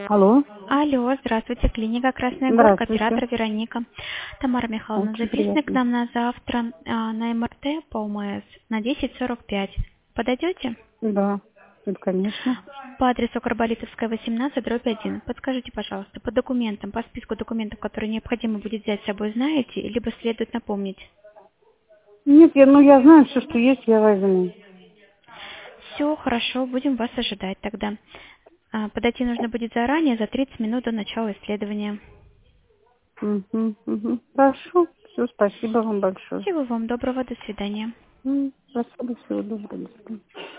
Алло, Алло, здравствуйте, клиника Красная Горка, здравствуйте. оператор Вероника. Тамара Михайловна, Очень записаны к приятно. нам на завтра на МРТ по ОМС на 10:45. Подойдете? Да, это, конечно. По адресу Карболитовская, 18/1. Подскажите, пожалуйста, по документам, по списку документов, которые необходимо будет взять с собой, знаете, либо следует напомнить? Нет, я знаю, все, что есть, я возьму. Все, хорошо, будем вас ожидать тогда. Подойти нужно будет заранее, за 30 минут до начала исследования. Угу, угу. Хорошо, все, спасибо вам большое. Всего вам доброго, до свидания. Спасибо, всего доброго. До свидания.